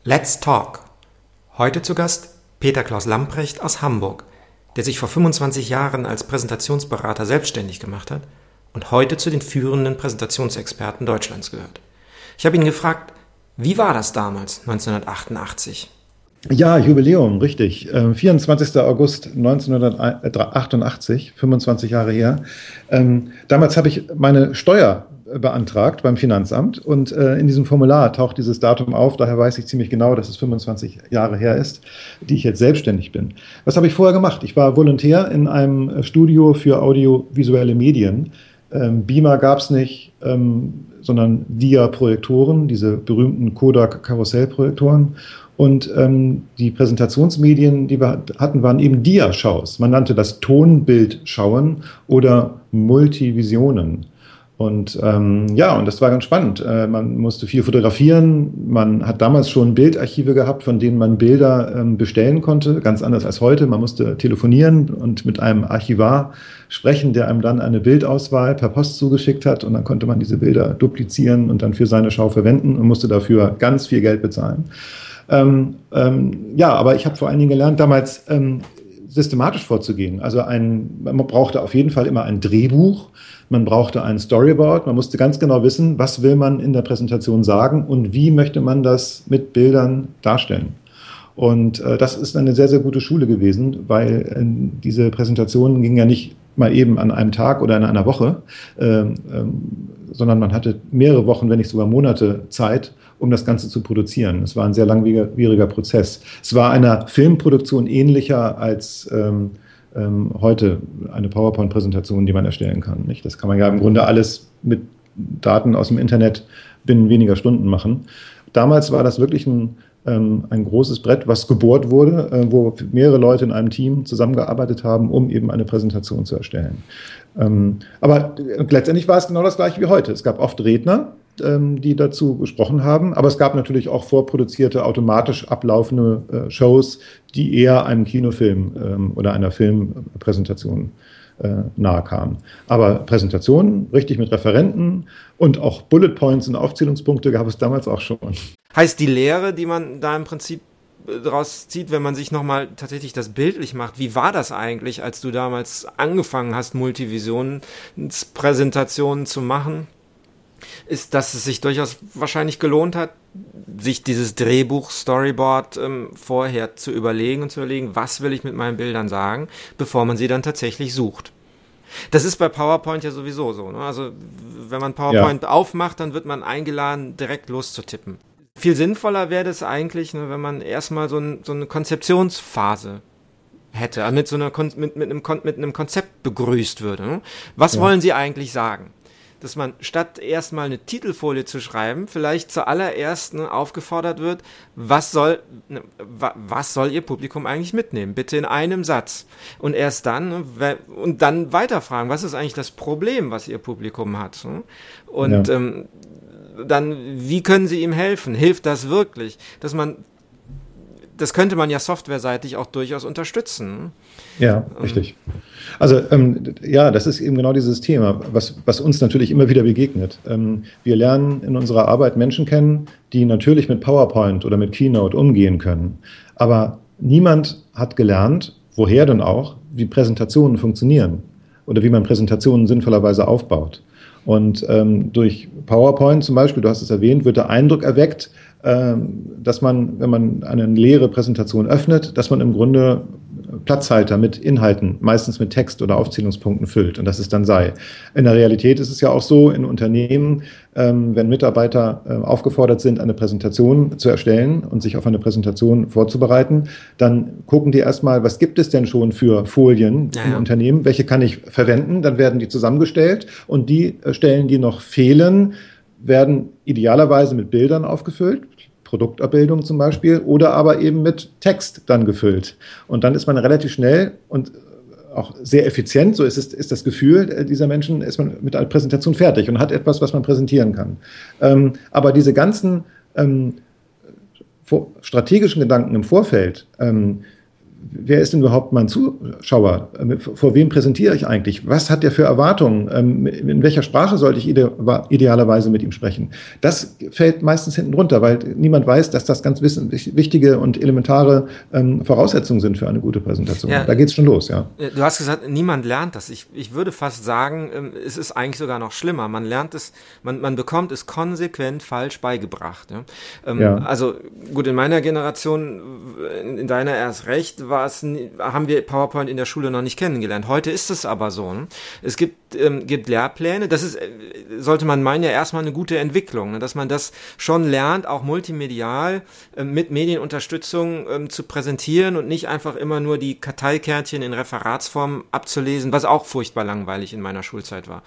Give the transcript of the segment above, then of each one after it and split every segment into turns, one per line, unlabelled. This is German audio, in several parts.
Let's Talk. Heute zu Gast Peter Klaus Lamprecht aus Hamburg, der sich vor 25 Jahren als Präsentationsberater selbstständig gemacht hat und heute zu den führenden Präsentationsexperten Deutschlands gehört. Ich habe ihn gefragt, wie war das damals, 1988?
Ja, Jubiläum, richtig. 24. August 1988, 25 Jahre her. Damals habe ich meine Steuer beantragt beim Finanzamt und in diesem Formular taucht dieses Datum auf. Daher weiß ich ziemlich genau, dass es 25 Jahre her ist, die ich jetzt selbstständig bin. Was habe ich vorher gemacht? Ich war Volontär in einem Studio für audiovisuelle Medien. Beamer gab es nicht, sondern Dia-Projektoren, diese berühmten Kodak-Karussellprojektoren. Und die Präsentationsmedien, die wir hatten, waren eben Dia-Shows. Man nannte das Tonbildschauen oder Multivisionen. Und und das war ganz spannend. Man musste viel fotografieren. Man hat damals schon Bildarchive gehabt, von denen man Bilder bestellen konnte, ganz anders als heute. Man musste telefonieren und mit einem Archivar sprechen, der einem dann eine Bildauswahl per Post zugeschickt hat. Und dann konnte man diese Bilder duplizieren und dann für seine Schau verwenden und musste dafür ganz viel Geld bezahlen. Aber ich habe vor allen Dingen gelernt, damals systematisch vorzugehen. Also man brauchte auf jeden Fall immer ein Drehbuch, man brauchte ein Storyboard, man musste ganz genau wissen, was will man in der Präsentation sagen und wie möchte man das mit Bildern darstellen. Und das ist eine sehr, sehr gute Schule gewesen, weil diese Präsentationen gingen ja nicht mal eben an einem Tag oder in einer Woche, sondern man hatte mehrere Wochen, wenn nicht sogar Monate Zeit, um das Ganze zu produzieren. Es war ein sehr langwieriger Prozess. Es war einer Filmproduktion ähnlicher als heute eine PowerPoint-Präsentation, die man erstellen kann. Nicht? Das kann man ja im Grunde alles mit Daten aus dem Internet binnen weniger Stunden machen. Damals war das wirklich ein großes Brett, was gebohrt wurde, wo mehrere Leute in einem Team zusammengearbeitet haben, um eben eine Präsentation zu erstellen. Aber letztendlich war es genau das Gleiche wie heute. Es gab oft Redner, die dazu gesprochen haben, aber es gab natürlich auch vorproduzierte, automatisch ablaufende Shows, die eher einem Kinofilm oder einer Filmpräsentation nahe kamen. Aber Präsentationen, richtig mit Referenten und auch Bullet Points und Aufzählungspunkte gab es damals auch schon.
Heißt die Lehre, die man da im Prinzip daraus zieht, wenn man sich nochmal tatsächlich das bildlich macht, wie war das eigentlich, als du damals angefangen hast, Multivisionspräsentationen zu machen? Ist, dass es sich durchaus wahrscheinlich gelohnt hat, sich dieses Drehbuch, Storyboard vorher zu überlegen, was will ich mit meinen Bildern sagen, bevor man sie dann tatsächlich sucht. Das ist bei PowerPoint ja sowieso so. Ne? Also wenn man PowerPoint aufmacht, dann wird man eingeladen, direkt loszutippen. Viel sinnvoller wäre das eigentlich, ne, wenn man erstmal so eine Konzeptionsphase hätte, mit einem Konzept begrüßt würde. Ne? Was wollen Sie eigentlich sagen? Dass man statt erstmal eine Titelfolie zu schreiben, vielleicht zuallererst aufgefordert wird, was soll Ihr Publikum eigentlich mitnehmen? Bitte in einem Satz. Und erst dann, und dann weiterfragen, was ist eigentlich das Problem, was Ihr Publikum hat? Und dann, wie können Sie ihm helfen? Hilft das wirklich? Das könnte man ja softwareseitig auch durchaus unterstützen.
Ja, richtig. Also das ist eben genau dieses Thema, was uns natürlich immer wieder begegnet. Wir lernen in unserer Arbeit Menschen kennen, die natürlich mit PowerPoint oder mit Keynote umgehen können. Aber niemand hat gelernt, woher denn auch, wie Präsentationen funktionieren oder wie man Präsentationen sinnvollerweise aufbaut. Und durch PowerPoint zum Beispiel, du hast es erwähnt, wird der Eindruck erweckt, dass man, wenn man eine leere Präsentation öffnet, dass man im Grunde Platzhalter mit Inhalten, meistens mit Text oder Aufzählungspunkten füllt und dass es dann sei. In der Realität ist es ja auch so in Unternehmen, wenn Mitarbeiter aufgefordert sind, eine Präsentation zu erstellen und sich auf eine Präsentation vorzubereiten, dann gucken die erstmal, was gibt es denn schon für Folien im Unternehmen, welche kann ich verwenden, dann werden die zusammengestellt und die Stellen, die noch fehlen, werden idealerweise mit Bildern aufgefüllt, Produktabbildung zum Beispiel, oder aber eben mit Text dann gefüllt. Und dann ist man relativ schnell und auch sehr effizient, so ist das Gefühl dieser Menschen, ist man mit einer Präsentation fertig und hat etwas, was man präsentieren kann. Aber diese ganzen strategischen Gedanken im Vorfeld, wer ist denn überhaupt mein Zuschauer? Vor wem präsentiere ich eigentlich? Was hat der für Erwartungen? In welcher Sprache sollte ich idealerweise mit ihm sprechen? Das fällt meistens hinten runter, weil niemand weiß, dass das ganz wichtige und elementare Voraussetzungen sind für eine gute Präsentation. Ja, da geht's schon los, ja.
Du hast gesagt, niemand lernt das. Ich würde fast sagen, es ist eigentlich sogar noch schlimmer. Man lernt es, man bekommt es konsequent falsch beigebracht. Ja? Also gut, in meiner Generation, in deiner erst recht, haben wir PowerPoint in der Schule noch nicht kennengelernt. Heute ist es aber so. Ne? Es gibt Lehrpläne, sollte man meinen, ja erstmal eine gute Entwicklung, ne? Dass man das schon lernt, auch multimedial mit Medienunterstützung zu präsentieren und nicht einfach immer nur die Karteikärtchen in Referatsform abzulesen, was auch furchtbar langweilig in meiner Schulzeit war.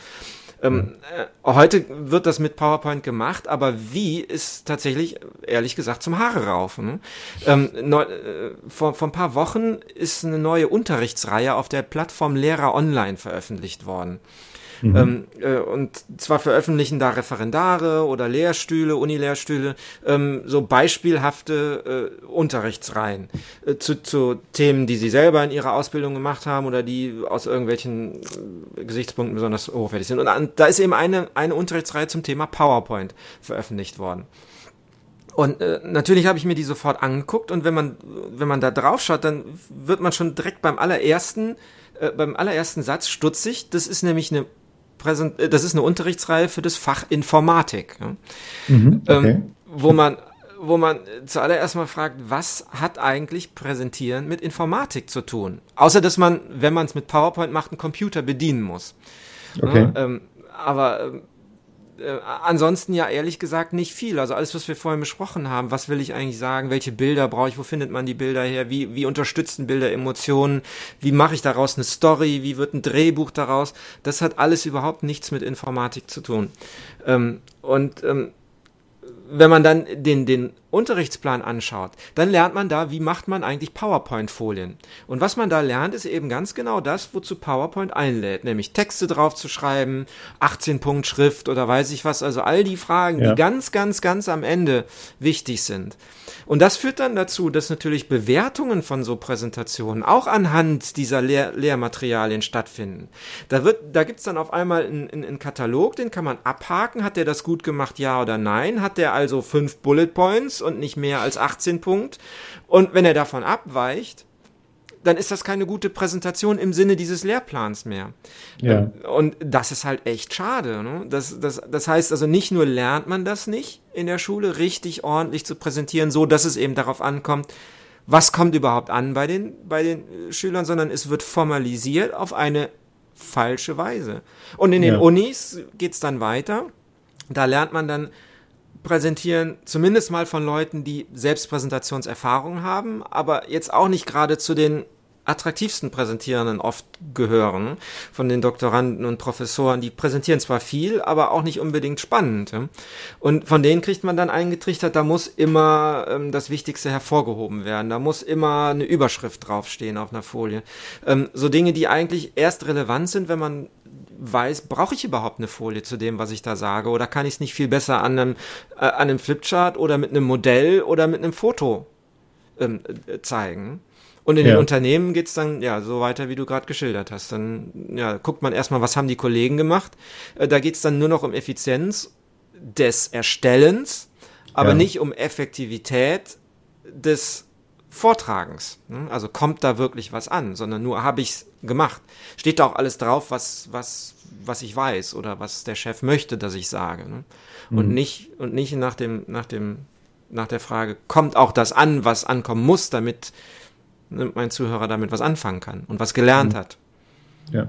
Heute wird das mit PowerPoint gemacht, aber wie ist tatsächlich, ehrlich gesagt, zum Haare raufen. Vor ein paar Wochen ist eine neue Unterrichtsreihe auf der Plattform Lehrer Online veröffentlicht worden. Und zwar veröffentlichen da Referendare oder Lehrstühle, Unilehrstühle, so beispielhafte Unterrichtsreihen zu Themen, die sie selber in ihrer Ausbildung gemacht haben oder die aus irgendwelchen Gesichtspunkten besonders hochwertig sind. Und da ist eben eine Unterrichtsreihe zum Thema PowerPoint veröffentlicht worden. Und natürlich habe ich mir die sofort angeguckt und wenn man da drauf schaut, dann wird man schon direkt beim allerersten Satz stutzig. Das ist nämlich eine Unterrichtsreihe für das Fach Informatik, ja? Okay. Wo man zuallererst mal fragt, was hat eigentlich Präsentieren mit Informatik zu tun? Außer, dass man, wenn man es mit PowerPoint macht, einen Computer bedienen muss.
Okay.
Ja, ansonsten ja ehrlich gesagt nicht viel. Also alles, was wir vorhin besprochen haben, was will ich eigentlich sagen, welche Bilder brauche ich, wo findet man die Bilder her, wie unterstützen Bilder Emotionen, wie mache ich daraus eine Story, wie wird ein Drehbuch daraus, das hat alles überhaupt nichts mit Informatik zu tun. Wenn man dann den Unterrichtsplan anschaut, dann lernt man da, wie macht man eigentlich PowerPoint-Folien. Und was man da lernt, ist eben ganz genau das, wozu PowerPoint einlädt, nämlich Texte drauf zu schreiben, 18-Punkt-Schrift oder weiß ich was, also all die Fragen, die ganz, ganz, ganz am Ende wichtig sind. Und das führt dann dazu, dass natürlich Bewertungen von so Präsentationen auch anhand dieser Lehrmaterialien stattfinden. Da gibt's dann auf einmal einen Katalog, den kann man abhaken. Hat der das gut gemacht, ja oder nein? Hat der also 5 Bullet Points und nicht mehr als 18 Punkt? Und wenn er davon abweicht, dann ist das keine gute Präsentation im Sinne dieses Lehrplans mehr. Ja. Und das ist halt echt schade. Ne? Das heißt also, nicht nur lernt man das nicht in der Schule, richtig ordentlich zu präsentieren, so dass es eben darauf ankommt, was kommt überhaupt an bei den Schülern, sondern es wird formalisiert auf eine falsche Weise. Und in den Unis geht's dann weiter. Da lernt man dann präsentieren, zumindest mal von Leuten, die Selbstpräsentationserfahrung haben, aber jetzt auch nicht gerade zu den attraktivsten Präsentierenden oft gehören, von den Doktoranden und Professoren. Die präsentieren zwar viel, aber auch nicht unbedingt spannend. Und von denen kriegt man dann eingetrichtert, da muss immer das Wichtigste hervorgehoben werden. Da muss immer eine Überschrift draufstehen auf einer Folie. So Dinge, die eigentlich erst relevant sind, wenn man weiß, brauche ich überhaupt eine Folie zu dem, was ich da sage? Oder kann ich es nicht viel besser an einem Flipchart oder mit einem Modell oder mit einem Foto zeigen? Und in den Unternehmen geht's dann so weiter, wie du gerade geschildert hast. Dann guckt man erstmal, was haben die Kollegen gemacht. Da geht's dann nur noch um Effizienz des Erstellens, aber nicht um Effektivität des Vortragens. Also kommt da wirklich was an, sondern nur habe ich's gemacht. Steht da auch alles drauf, was ich weiß oder was der Chef möchte, dass ich sage. Und nicht nach der Frage, kommt auch das an, was ankommen muss, damit mein Zuhörer damit was anfangen kann und was gelernt hat.
Ja.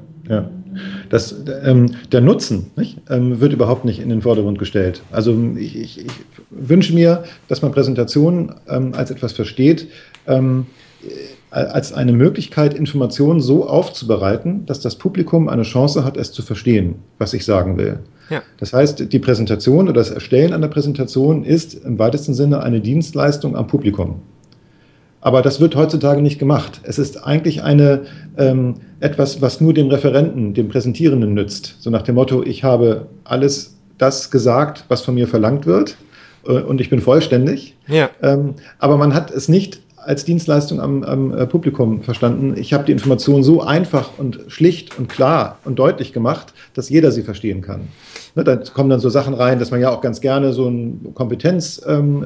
Der Nutzen wird überhaupt nicht in den Vordergrund gestellt. Also ich wünsche mir, dass man Präsentationen als etwas versteht, als eine Möglichkeit, Informationen so aufzubereiten, dass das Publikum eine Chance hat, es zu verstehen, was ich sagen will. Ja. Das heißt, die Präsentation oder das Erstellen einer Präsentation ist im weitesten Sinne eine Dienstleistung am Publikum. Aber das wird heutzutage nicht gemacht. Es ist eigentlich etwas, was nur dem Referenten, dem Präsentierenden nützt. So nach dem Motto, ich habe alles das gesagt, was von mir verlangt wird und ich bin vollständig. Ja. Aber man hat es nicht als Dienstleistung am Publikum verstanden. Ich habe die Information so einfach und schlicht und klar und deutlich gemacht, dass jeder sie verstehen kann. Ne, da kommen dann so Sachen rein, dass man ja auch ganz gerne so eine Kompetenz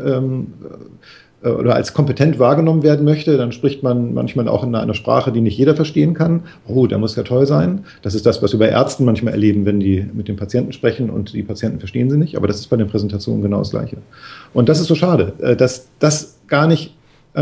oder als kompetent wahrgenommen werden möchte, dann spricht man manchmal auch in einer Sprache, die nicht jeder verstehen kann. Oh, der muss ja toll sein. Das ist das, was wir bei Ärzten manchmal erleben, wenn die mit den Patienten sprechen und die Patienten verstehen sie nicht. Aber das ist bei den Präsentationen genau das Gleiche. Und das ist so schade, dass das gar nicht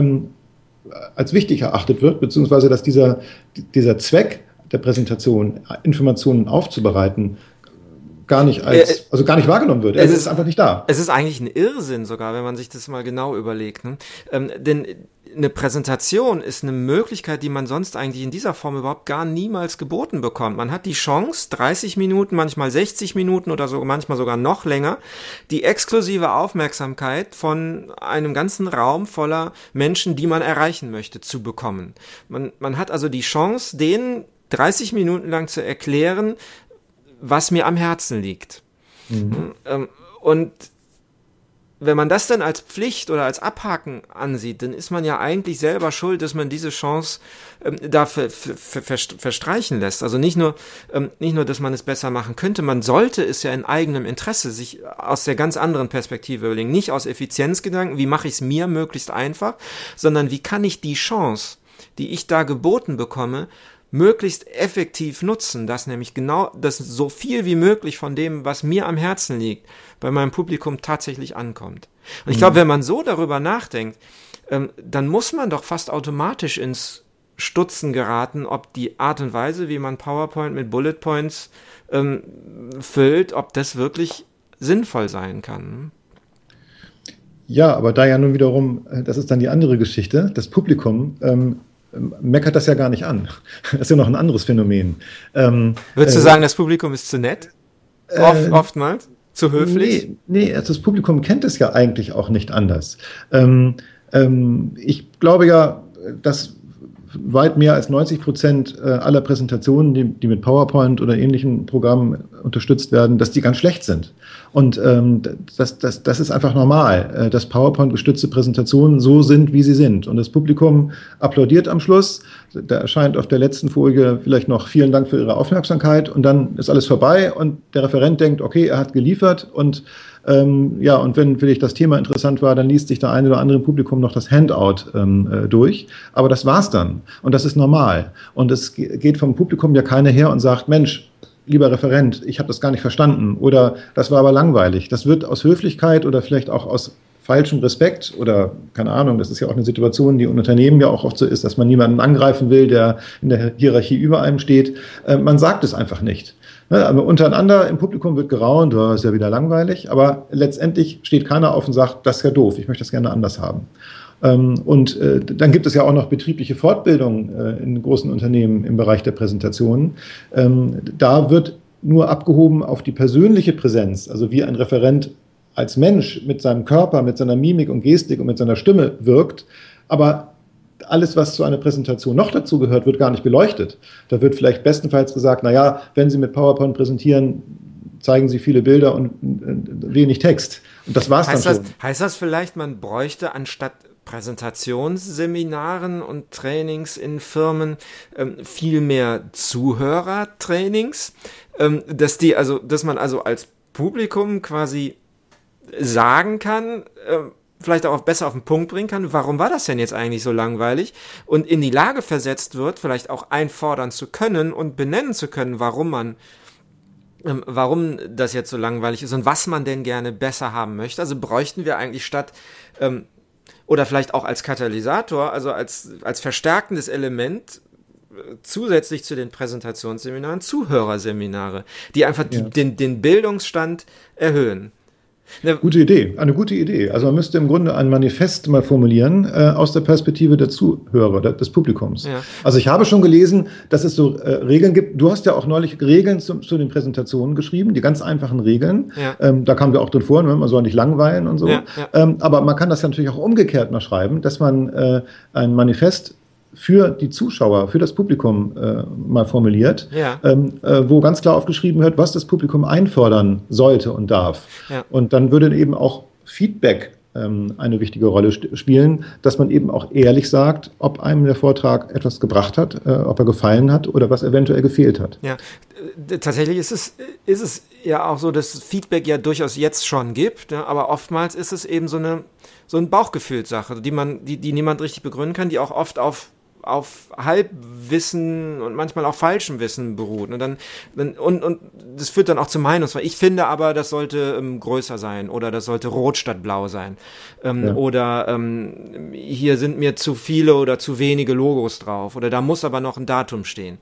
als wichtig erachtet wird, beziehungsweise dass dieser Zweck der Präsentation, Informationen aufzubereiten, gar nicht wahrgenommen wird. Es ist einfach nicht da.
Es ist eigentlich ein Irrsinn sogar, wenn man sich das mal genau überlegt. Ne? Denn eine Präsentation ist eine Möglichkeit, die man sonst eigentlich in dieser Form überhaupt gar niemals geboten bekommt. Man hat die Chance, 30 Minuten, manchmal 60 Minuten oder so, manchmal sogar noch länger, die exklusive Aufmerksamkeit von einem ganzen Raum voller Menschen, die man erreichen möchte, zu bekommen. Man hat also die Chance, denen 30 Minuten lang zu erklären, was mir am Herzen liegt. Mhm. Und wenn man das dann als Pflicht oder als Abhaken ansieht, dann ist man ja eigentlich selber schuld, dass man diese Chance dafür verstreichen lässt. Also nicht nur, dass man es besser machen könnte, man sollte es ja in eigenem Interesse sich aus der ganz anderen Perspektive überlegen. Nicht aus Effizienzgedanken, wie mache ich es mir möglichst einfach, sondern wie kann ich die Chance, die ich da geboten bekomme, möglichst effektiv nutzen, dass nämlich genau das so viel wie möglich von dem, was mir am Herzen liegt, bei meinem Publikum tatsächlich ankommt. Und ich glaube, wenn man so darüber nachdenkt, dann muss man doch fast automatisch ins Stutzen geraten, ob die Art und Weise, wie man PowerPoint mit Bullet Points füllt, ob das wirklich sinnvoll sein kann.
Ja, aber da ja nun wiederum, das ist dann die andere Geschichte, das Publikum meckert das ja gar nicht an. Das ist ja noch ein anderes Phänomen.
Würdest du sagen, das Publikum ist zu nett? Oftmals? Zu höflich?
Nee, das Publikum kennt es ja eigentlich auch nicht anders. Ich glaube ja, dass weit mehr als 90% aller Präsentationen, die mit PowerPoint oder ähnlichen Programmen unterstützt werden, dass die ganz schlecht sind. Und das ist einfach normal, dass PowerPoint-gestützte Präsentationen so sind, wie sie sind. Und das Publikum applaudiert am Schluss. Da erscheint auf der letzten Folie vielleicht noch vielen Dank für Ihre Aufmerksamkeit. Und dann ist alles vorbei und der Referent denkt, okay, er hat geliefert. Und und wenn für dich das Thema interessant war, dann liest sich der eine oder andere im Publikum noch das Handout durch. Aber das war's dann. Und das ist normal. Und es geht vom Publikum ja keiner her und sagt, Mensch, lieber Referent, ich habe das gar nicht verstanden oder das war aber langweilig. Das wird aus Höflichkeit oder vielleicht auch aus falschem Respekt oder, keine Ahnung, das ist ja auch eine Situation, die in Unternehmen ja auch oft so ist, dass man niemanden angreifen will, der in der Hierarchie über einem steht. Man sagt es einfach nicht. Aber untereinander im Publikum wird geraunt, oh, ist ja wieder langweilig, aber letztendlich steht keiner auf und sagt, das ist ja doof, ich möchte das gerne anders haben. Dann gibt es ja auch noch betriebliche Fortbildung in großen Unternehmen im Bereich der Präsentationen. Da wird nur abgehoben auf die persönliche Präsenz, also wie ein Referent als Mensch mit seinem Körper, mit seiner Mimik und Gestik und mit seiner Stimme wirkt, aber alles, was zu einer Präsentation noch dazu gehört, wird gar nicht beleuchtet. Da wird vielleicht bestenfalls gesagt, naja, wenn Sie mit PowerPoint präsentieren, zeigen Sie viele Bilder und wenig Text. Und das war's dann schon.
Heißt das vielleicht, man bräuchte anstatt Präsentationsseminaren und Trainings in Firmen viel mehr Zuhörertrainings, dass man also als Publikum quasi sagen kann, vielleicht auch besser auf den Punkt bringen kann, warum war das denn jetzt eigentlich so langweilig und in die Lage versetzt wird, vielleicht auch einfordern zu können und benennen zu können, warum das jetzt so langweilig ist und was man denn gerne besser haben möchte. Also bräuchten wir eigentlich statt oder vielleicht auch als Katalysator, also als verstärkendes Element zusätzlich zu den Präsentationsseminaren Zuhörerseminare, die einfach den Bildungsstand erhöhen.
Eine gute Idee. Also man müsste im Grunde ein Manifest mal formulieren aus der Perspektive der Zuhörer, des Publikums. Ja. Also ich habe schon gelesen, dass es so Regeln gibt. Du hast ja auch neulich Regeln zu den Präsentationen geschrieben, die ganz einfachen Regeln. Ja. Da kamen wir auch drin vor, man soll nicht langweilen und so. Ja. Aber man kann das ja natürlich auch umgekehrt mal schreiben, dass man ein Manifest für die Zuschauer, für das Publikum mal formuliert, wo ganz klar aufgeschrieben wird, was das Publikum einfordern sollte und darf. Ja. Und dann würde eben auch Feedback eine wichtige Rolle spielen, dass man eben auch ehrlich sagt, ob einem der Vortrag etwas gebracht hat, ob er gefallen hat oder was eventuell gefehlt hat.
Ja, tatsächlich ist es ja auch so, dass Feedback ja durchaus jetzt schon gibt, ne? Aber oftmals ist es eben so eine Bauchgefühlssache, die niemand richtig begründen kann, die auch oft auf Halbwissen und manchmal auch falschem Wissen beruht. Und das führt dann auch zu Meinungsfreiheit. Ich finde aber, das sollte größer sein oder das sollte rot statt blau sein. Oder hier sind mir zu viele oder zu wenige Logos drauf. Oder da muss aber noch ein Datum stehen.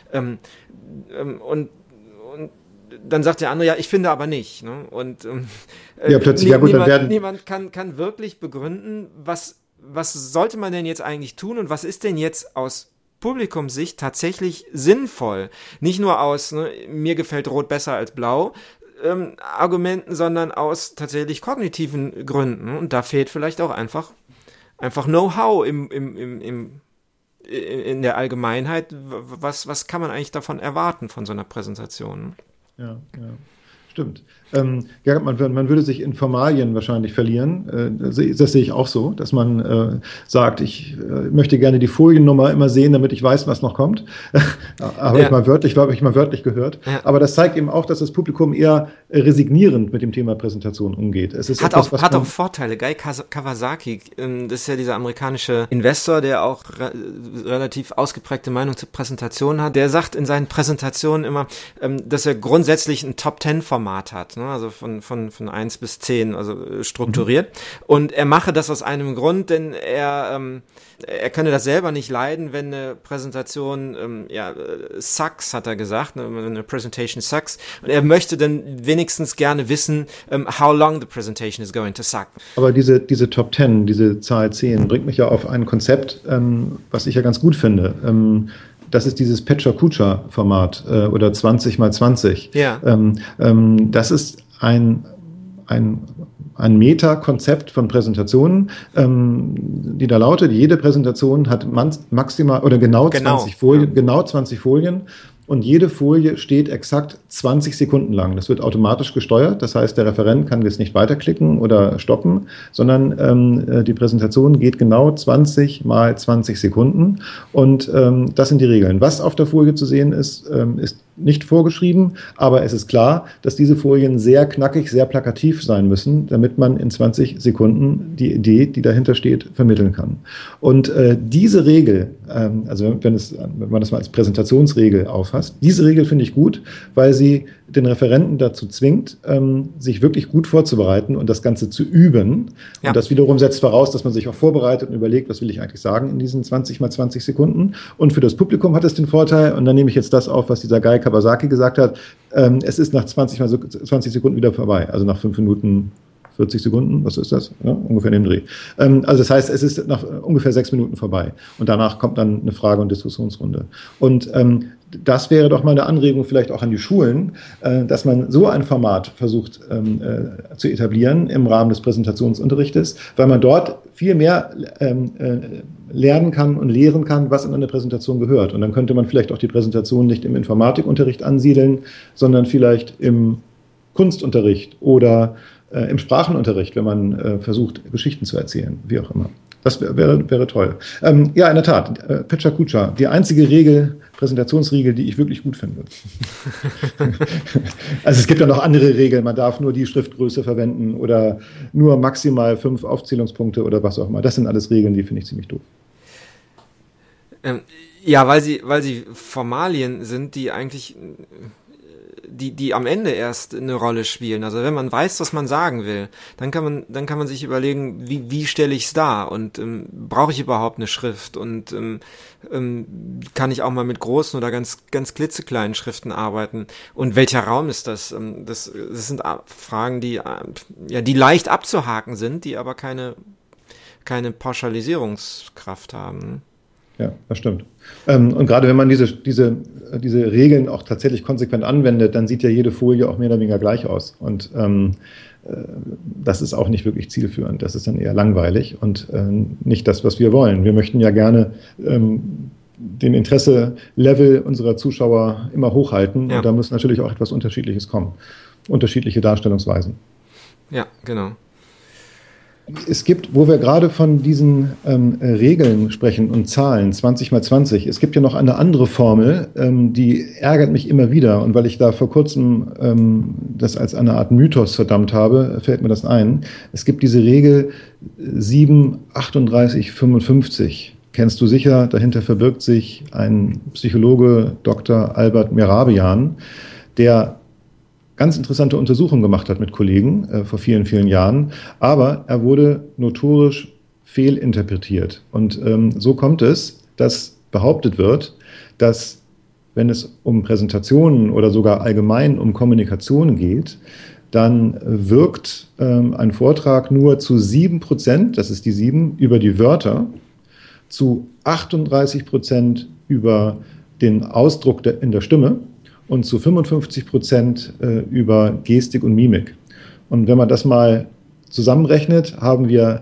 Und dann sagt der andere, ja, ich finde aber nicht. Ne? Und
ja, plötzlich, ja, gut,
niemand kann wirklich begründen, was sollte man denn jetzt eigentlich tun und was ist denn jetzt aus Publikumssicht tatsächlich sinnvoll? Nicht nur aus, ne, mir gefällt Rot besser als Blau, Argumenten, sondern aus tatsächlich kognitiven Gründen. Und da fehlt vielleicht auch einfach Know-how in der Allgemeinheit. Was kann man eigentlich davon erwarten von so einer Präsentation?
Ja. Stimmt. Ja, man würde sich in Formalien wahrscheinlich verlieren. Das sehe ich auch so, dass man sagt, ich möchte gerne die Foliennummer immer sehen, damit ich weiß, was noch kommt. Habe ich mal wörtlich gehört. Ja. Aber das zeigt eben auch, dass das Publikum eher resignierend mit dem Thema Präsentation umgeht. Es ist
hat auch Vorteile. Guy Kawasaki, das ist ja dieser amerikanische Investor, der auch relativ ausgeprägte Meinung zur Präsentation hat. Der sagt in seinen Präsentationen immer, dass er grundsätzlich ein Top-10-Format hat, ne? Also von 1 bis 10, also strukturiert. Und er mache das aus einem Grund, denn er könne das selber nicht leiden, wenn eine Präsentation sucks, hat er gesagt, ne? Eine Presentation sucks. Und er möchte dann wenigstens gerne wissen, how long the presentation is going to suck.
Aber diese Top 10, diese Zahl 10, bringt mich ja auf ein Konzept, was ich ja ganz gut finde. Das ist dieses Pecha-Kucha-Format oder 20x20.
Ja.
Das ist ein Meta-Konzept von Präsentationen, die da lautet, jede Präsentation hat maximal oder genau 20 Folien. Und jede Folie steht exakt 20 Sekunden lang. Das wird automatisch gesteuert. Das heißt, der Referent kann jetzt nicht weiterklicken oder stoppen, sondern die Präsentation geht genau 20 mal 20 Sekunden. Und das sind die Regeln. Was auf der Folie zu sehen ist, ist nicht vorgeschrieben, aber es ist klar, dass diese Folien sehr knackig, sehr plakativ sein müssen, damit man in 20 Sekunden die Idee, die dahinter steht, vermitteln kann. Und diese Regel, also wenn man das mal als Präsentationsregel auffasst, diese Regel finde ich gut, weil sie den Referenten dazu zwingt, sich wirklich gut vorzubereiten und das Ganze zu üben. Ja. Und das wiederum setzt voraus, dass man sich auch vorbereitet und überlegt, was will ich eigentlich sagen in diesen 20 mal 20 Sekunden. Und für das Publikum hat es den Vorteil, und dann nehme ich jetzt das auf, was dieser Guy Kawasaki gesagt hat, es ist nach 20 mal 20 Sekunden wieder vorbei, also nach 5 Minuten 40 Sekunden, was ist das? Ja, ungefähr in dem Dreh. Also das heißt, es ist nach ungefähr 6 Minuten vorbei. Und danach kommt dann eine Frage- und Diskussionsrunde. Und das wäre doch mal eine Anregung vielleicht auch an die Schulen, dass man so ein Format versucht zu etablieren im Rahmen des Präsentationsunterrichtes, weil man dort viel mehr lernen kann und lehren kann, was in eine Präsentation gehört. Und dann könnte man vielleicht auch die Präsentation nicht im Informatikunterricht ansiedeln, sondern vielleicht im Kunstunterricht oder im Sprachenunterricht, wenn man versucht, Geschichten zu erzählen, wie auch immer. Das wäre toll. Ja, in der Tat, Pecha-Kucha, die einzige Präsentationsregel, die ich wirklich gut finde. Also es gibt ja noch andere Regeln, man darf nur die Schriftgröße verwenden oder nur maximal 5 Aufzählungspunkte oder was auch immer. Das sind alles Regeln, die finde ich ziemlich doof.
Ja, weil sie Formalien sind, die eigentlich die am Ende erst eine Rolle spielen. Also wenn man weiß, was man sagen will, dann kann man sich überlegen, wie stelle ich es dar und brauche ich überhaupt eine Schrift und kann ich auch mal mit großen oder ganz klitzekleinen Schriften arbeiten und welcher Raum ist das? Das sind Fragen, die leicht abzuhaken sind, die aber keine Pauschalisierungskraft haben.
Ja, das stimmt. Und gerade wenn man diese Regeln auch tatsächlich konsequent anwendet, dann sieht ja jede Folie auch mehr oder weniger gleich aus. Und das ist auch nicht wirklich zielführend. Das ist dann eher langweilig und nicht das, was wir wollen. Wir möchten ja gerne den Interesse-Level unserer Zuschauer immer hochhalten. Ja. Und da muss natürlich auch etwas Unterschiedliches kommen. Unterschiedliche Darstellungsweisen.
Ja, genau.
Es gibt, wo wir gerade von diesen Regeln sprechen und Zahlen, 20 mal 20, es gibt ja noch eine andere Formel, die ärgert mich immer wieder. Und weil ich da vor kurzem das als eine Art Mythos verdammt habe, fällt mir das ein. Es gibt diese Regel 7, 38, 55. Kennst du sicher, dahinter verbirgt sich ein Psychologe, Dr. Albert Mehrabian, der ganz interessante Untersuchungen gemacht hat mit Kollegen vor vielen, vielen Jahren. Aber er wurde notorisch fehlinterpretiert. Und so kommt es, dass behauptet wird, dass wenn es um Präsentationen oder sogar allgemein um Kommunikation geht, dann wirkt ein Vortrag nur zu 7%, das ist die 7, über die Wörter, zu 38% über den Ausdruck in der Stimme und zu 55% über Gestik und Mimik. Und wenn man das mal zusammenrechnet, haben wir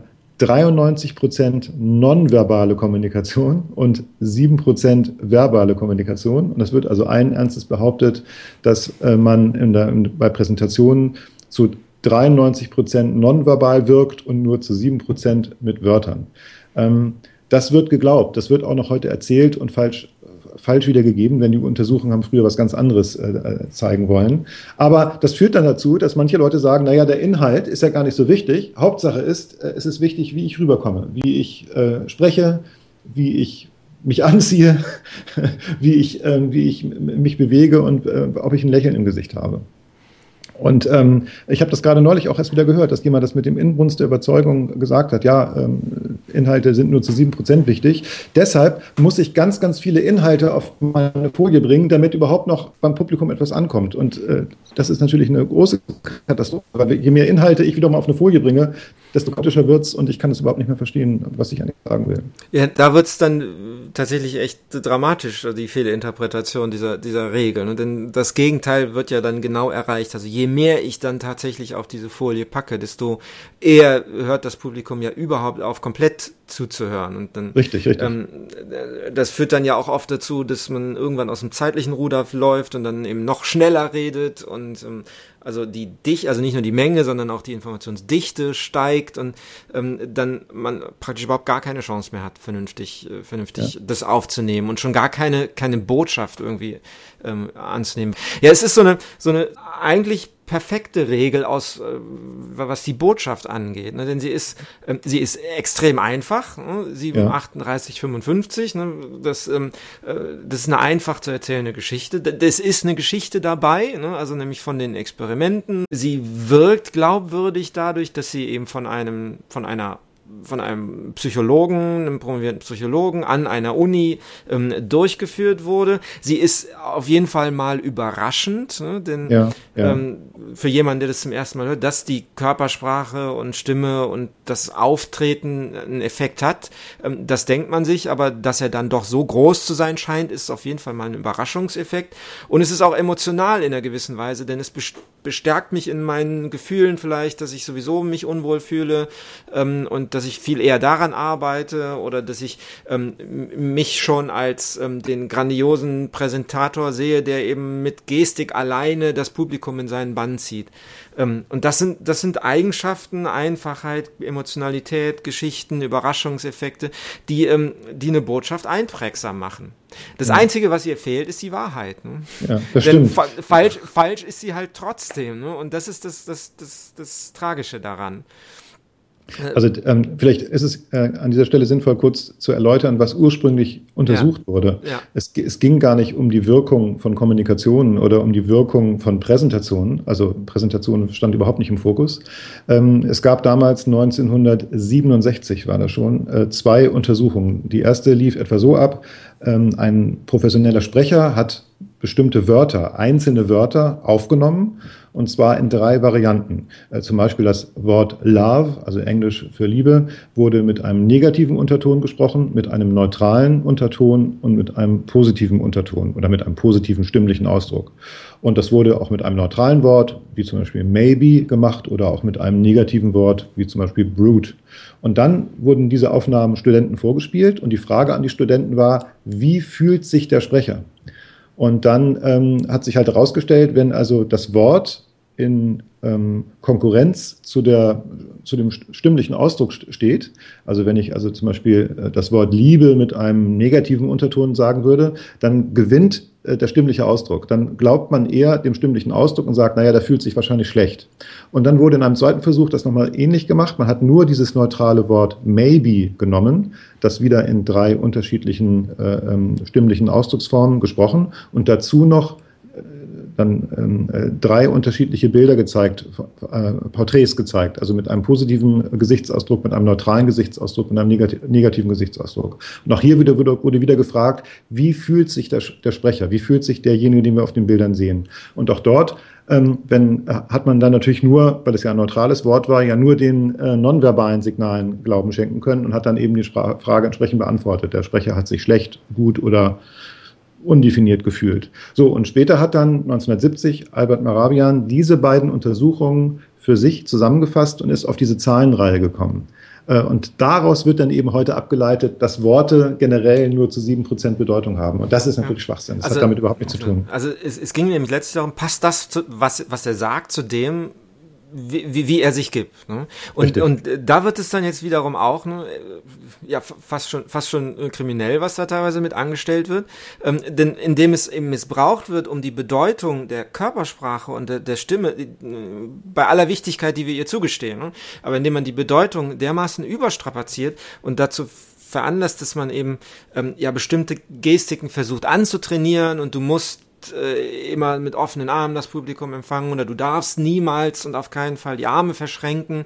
93% nonverbale Kommunikation und 7% verbale Kommunikation. Und es wird also allen Ernstes behauptet, dass man bei Präsentationen zu 93% nonverbal wirkt und nur zu 7% mit Wörtern. Das wird geglaubt, das wird auch noch heute erzählt und falsch wiedergegeben, wenn die Untersuchungen haben früher was ganz anderes zeigen wollen. Aber das führt dann dazu, dass manche Leute sagen, naja, der Inhalt ist ja gar nicht so wichtig. Hauptsache ist, es ist wichtig, wie ich rüberkomme, wie ich spreche, wie ich mich anziehe, wie ich mich bewege und ob ich ein Lächeln im Gesicht habe. Und ich habe das gerade neulich auch erst wieder gehört, dass jemand das mit dem Inbrunst der Überzeugung gesagt hat, ja, Inhalte sind nur zu 7% wichtig. Deshalb muss ich ganz, ganz viele Inhalte auf meine Folie bringen, damit überhaupt noch beim Publikum etwas ankommt. Und das ist natürlich eine große Katastrophe, weil je mehr Inhalte ich wiederum auf eine Folie bringe, desto kritischer wird es und ich kann es überhaupt nicht mehr verstehen, was ich eigentlich sagen will.
Ja, da wird es dann tatsächlich echt dramatisch, die Fehlinterpretation dieser Regeln. Und denn das Gegenteil wird ja dann genau erreicht. Also je mehr ich dann tatsächlich auf diese Folie packe, desto eher hört das Publikum ja überhaupt auf, komplett zuzuhören. Und dann,
richtig.
Das führt dann ja auch oft dazu, dass man irgendwann aus dem zeitlichen Ruder läuft und dann eben noch schneller redet und also also nicht nur die Menge, sondern auch die Informationsdichte steigt und dann man praktisch überhaupt gar keine Chance mehr hat, vernünftig das aufzunehmen und schon gar keine Botschaft irgendwie anzunehmen. Ja, es ist so eine eigentlich perfekte Regel was die Botschaft angeht, ne? Denn sie ist extrem einfach, ne? 7, 38, 55, ne? Das ist eine einfach zu erzählende Geschichte. Das ist eine Geschichte dabei, ne? Also nämlich von den Experimenten. Sie wirkt glaubwürdig dadurch, dass sie eben von einem Psychologen, einem promovierten Psychologen an einer Uni durchgeführt wurde. Sie ist auf jeden Fall mal überraschend, ne? Denn für jemanden, der das zum ersten Mal hört, dass die Körpersprache und Stimme und das Auftreten einen Effekt hat, das denkt man sich, aber dass er dann doch so groß zu sein scheint, ist auf jeden Fall mal ein Überraschungseffekt. Und es ist auch emotional in einer gewissen Weise, denn es bestärkt mich in meinen Gefühlen vielleicht, dass ich sowieso mich unwohl fühle und dass ich viel eher daran arbeite oder dass ich mich schon als den grandiosen Präsentator sehe, der eben mit Gestik alleine das Publikum in seinen Bann zieht. Und das sind Eigenschaften, Einfachheit, Emotionalität, Geschichten, Überraschungseffekte, die eine Botschaft einprägsam machen. Das Einzige, was ihr fehlt, ist die Wahrheit. Ne?
Ja, das stimmt.
Falsch ist sie halt trotzdem. Ne? Und das ist das Tragische daran.
Also vielleicht ist es an dieser Stelle sinnvoll, kurz zu erläutern, was ursprünglich untersucht wurde.
Ja.
Es ging gar nicht um die Wirkung von Kommunikationen oder um die Wirkung von Präsentationen. Also Präsentationen stand überhaupt nicht im Fokus. Es gab damals 1967 war das schon, 2 Untersuchungen. Die erste lief etwa so ab, ein professioneller Sprecher hat bestimmte Wörter, einzelne Wörter aufgenommen, und zwar in 3 Varianten. Zum Beispiel das Wort Love, also Englisch für Liebe, wurde mit einem negativen Unterton gesprochen, mit einem neutralen Unterton und mit einem positiven Unterton oder mit einem positiven stimmlichen Ausdruck. Und das wurde auch mit einem neutralen Wort, wie zum Beispiel maybe, gemacht oder auch mit einem negativen Wort, wie zum Beispiel brute. Und dann wurden diese Aufnahmen Studenten vorgespielt und die Frage an die Studenten war, wie fühlt sich der Sprecher? Und dann hat sich halt herausgestellt, wenn also das Wort in Konkurrenz zu dem stimmlichen Ausdruck steht, also wenn ich also zum Beispiel das Wort Liebe mit einem negativen Unterton sagen würde, dann gewinnt der stimmliche Ausdruck. Dann glaubt man eher dem stimmlichen Ausdruck und sagt, naja, der fühlt sich wahrscheinlich schlecht. Und dann wurde in einem zweiten Versuch das nochmal ähnlich gemacht. Man hat nur dieses neutrale Wort maybe genommen, das wieder in 3 unterschiedlichen stimmlichen Ausdrucksformen gesprochen und dazu noch dann 3 unterschiedliche Bilder gezeigt, Porträts gezeigt, also mit einem positiven Gesichtsausdruck, mit einem neutralen Gesichtsausdruck, mit einem negativen Gesichtsausdruck. Und auch hier wurde wieder gefragt, wie fühlt sich der Sprecher, wie fühlt sich derjenige, den wir auf den Bildern sehen. Und auch dort hat man dann natürlich nur, weil es ja ein neutrales Wort war, ja nur den nonverbalen Signalen Glauben schenken können und hat dann eben die Frage entsprechend beantwortet. Der Sprecher hat sich schlecht, gut oder undefiniert gefühlt. So, und später hat dann 1970 Albert Mehrabian diese beiden Untersuchungen für sich zusammengefasst und ist auf diese Zahlenreihe gekommen. Und daraus wird dann eben heute abgeleitet, dass Worte generell nur zu 7% Bedeutung haben. Und das ist natürlich Schwachsinn. Das hat damit überhaupt nichts zu tun.
Also es ging nämlich letztlich darum, passt das, was er sagt, zu dem, wie er sich gibt. Ne? Und da wird es dann jetzt wiederum auch, ne, ja, fast schon kriminell, was da teilweise mit angestellt wird. Denn indem es eben missbraucht wird, um die Bedeutung der Körpersprache und der Stimme, bei aller Wichtigkeit, die wir ihr zugestehen, ne? Aber indem man die Bedeutung dermaßen überstrapaziert und dazu veranlasst, dass man eben bestimmte Gestiken versucht anzutrainieren und du musst immer mit offenen Armen das Publikum empfangen oder du darfst niemals und auf keinen Fall die Arme verschränken,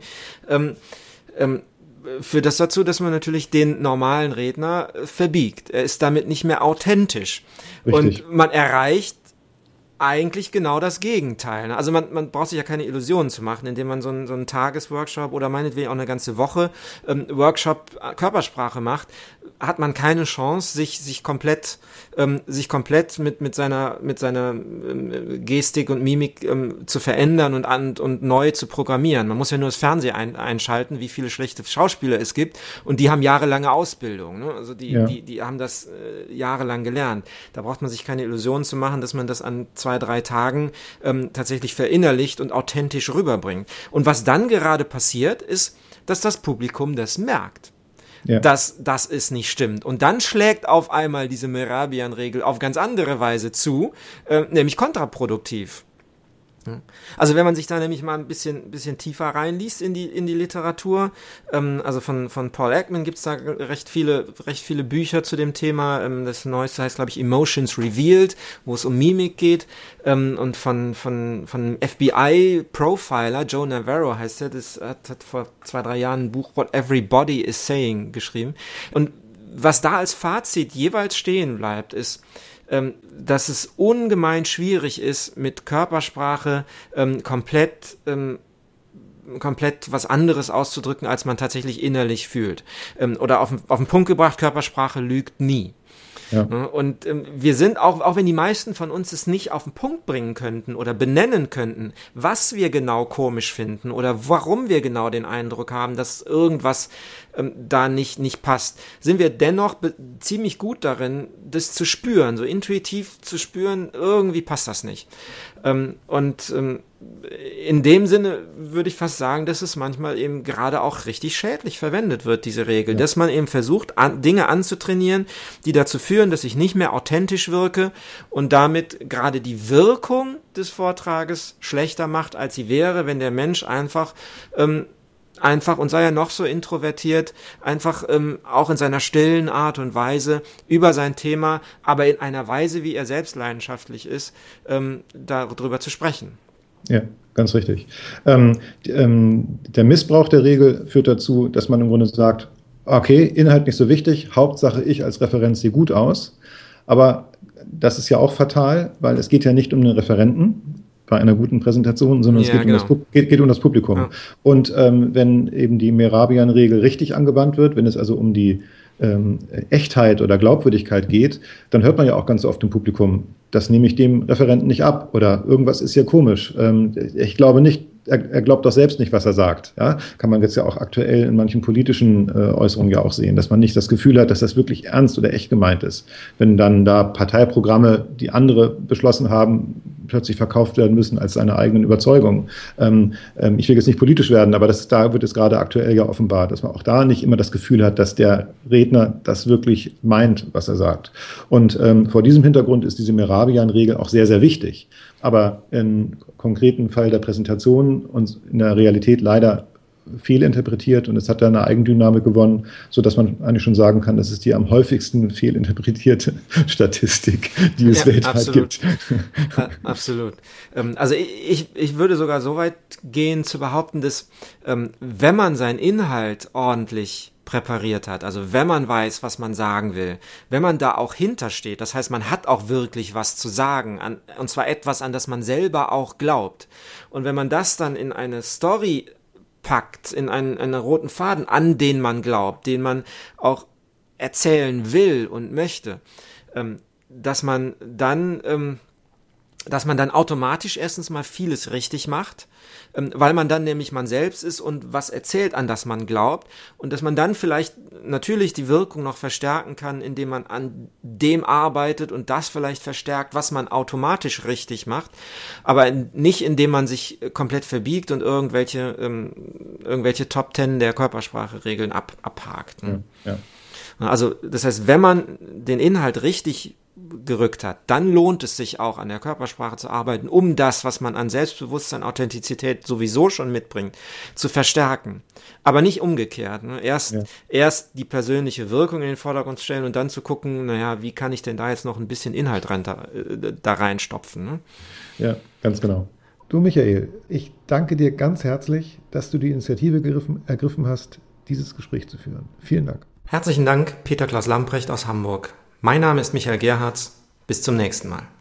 führt das dazu, dass man natürlich den normalen Redner verbiegt. Er ist damit nicht mehr authentisch. Richtig. Und man erreicht eigentlich genau das Gegenteil. Also man braucht sich ja keine Illusionen zu machen, indem man so einen Tagesworkshop oder meinetwegen auch eine ganze Woche Workshop Körpersprache macht, hat man keine Chance, sich komplett mit seiner Gestik und Mimik zu verändern und neu zu programmieren. Man muss ja nur das Fernsehen einschalten, wie viele schlechte Schauspieler es gibt, und die haben jahrelange Ausbildung. Ne? Also die haben das jahrelang gelernt. Da braucht man sich keine Illusionen zu machen, dass man das an 2-3 Tagen tatsächlich verinnerlicht und authentisch rüberbringt. Und was dann gerade passiert, ist, dass das Publikum das merkt. Ja. Dass es nicht stimmt. Und dann schlägt auf einmal diese Mehrabian-Regel auf ganz andere Weise zu, nämlich kontraproduktiv. Also wenn man sich da nämlich mal ein bisschen tiefer reinliest in die Literatur, also von Paul Ekman gibt's da recht viele Bücher zu dem Thema. Das neueste heißt, glaube ich, Emotions Revealed, wo es um Mimik geht, und von FBI-Profiler Joe Navarro heißt er, das hat vor 2-3 Jahren ein Buch What Everybody is Saying geschrieben. Und was da als Fazit jeweils stehen bleibt, ist, dass es ungemein schwierig ist, mit Körpersprache komplett was anderes auszudrücken, als man tatsächlich innerlich fühlt. Oder auf den Punkt gebracht, Körpersprache lügt nie. Ja. Und wir sind, auch wenn die meisten von uns es nicht auf den Punkt bringen könnten oder benennen könnten, was wir genau komisch finden oder warum wir genau den Eindruck haben, dass irgendwas da nicht passt, sind wir dennoch ziemlich gut darin, das zu spüren, so intuitiv zu spüren, irgendwie passt das nicht. In dem Sinne würde ich fast sagen, dass es manchmal eben gerade auch richtig schädlich verwendet wird, diese Regel, ja. Dass man eben versucht, Dinge anzutrainieren, die dazu führen, dass ich nicht mehr authentisch wirke und damit gerade die Wirkung des Vortrages schlechter macht, als sie wäre, wenn der Mensch einfach, und sei er noch so introvertiert, einfach auch in seiner stillen Art und Weise über sein Thema, aber in einer Weise, wie er selbst leidenschaftlich ist, darüber zu sprechen.
Ja, ganz richtig. Der Missbrauch der Regel führt dazu, dass man im Grunde sagt, okay, Inhalt nicht so wichtig, Hauptsache ich als Referent sehe gut aus. Aber das ist ja auch fatal, weil es geht ja nicht um den Referenten bei einer guten Präsentation, sondern es geht um das Publikum. Ja. Und wenn eben die Mehrabian-Regel richtig angewandt wird, wenn es also um die Echtheit oder Glaubwürdigkeit geht, dann hört man ja auch ganz oft im Publikum, das nehme ich dem Referenten nicht ab oder irgendwas ist hier komisch. Ich glaube nicht, er glaubt doch selbst nicht, was er sagt. Ja? Kann man jetzt ja auch aktuell in manchen politischen Äußerungen ja auch sehen, dass man nicht das Gefühl hat, dass das wirklich ernst oder echt gemeint ist. Wenn dann da Parteiprogramme, die andere beschlossen haben, plötzlich verkauft werden müssen als seine eigenen Überzeugungen. Ich will jetzt nicht politisch werden, aber da wird es gerade aktuell ja offenbart, dass man auch da nicht immer das Gefühl hat, dass der Redner das wirklich meint, was er sagt. Und vor diesem Hintergrund ist diese Mehrabian-Regel auch sehr, sehr wichtig. Aber im konkreten Fall der Präsentation und in der Realität leider fehlinterpretiert und es hat da eine Eigendynamik gewonnen, sodass man eigentlich schon sagen kann, das ist die am häufigsten fehlinterpretierte Statistik, die es weltweit gibt.
Absolut. Also ich würde sogar so weit gehen zu behaupten, dass wenn man seinen Inhalt ordentlich präpariert hat, also wenn man weiß, was man sagen will, wenn man da auch hintersteht, das heißt, man hat auch wirklich was zu sagen, und zwar etwas, an das man selber auch glaubt. Und wenn man das dann in eine Story packt, in einen roten Faden, an den man glaubt, den man auch erzählen will und möchte, dass man dann automatisch erstens mal vieles richtig macht, weil man dann nämlich man selbst ist und was erzählt, an das man glaubt, und dass man dann vielleicht natürlich die Wirkung noch verstärken kann, indem man an dem arbeitet und das vielleicht verstärkt, was man automatisch richtig macht, aber nicht indem man sich komplett verbiegt und irgendwelche Top 10 der Körpersprache-Regeln abhakt. Ne? Ja. Also das heißt, wenn man den Inhalt richtig gerückt hat, dann lohnt es sich auch, an der Körpersprache zu arbeiten, um das, was man an Selbstbewusstsein, Authentizität sowieso schon mitbringt, zu verstärken. Aber nicht umgekehrt. Ne? Erst die persönliche Wirkung in den Vordergrund stellen und dann zu gucken, naja, wie kann ich denn da jetzt noch ein bisschen Inhalt da reinstopfen? Ne?
Ja, ganz genau. Du, Michael, ich danke dir ganz herzlich, dass du die Initiative ergriffen hast, dieses Gespräch zu führen. Vielen Dank.
Herzlichen Dank, Peter Klaus Lamprecht aus Hamburg. Mein Name ist Michael Gerhards. Bis zum nächsten Mal.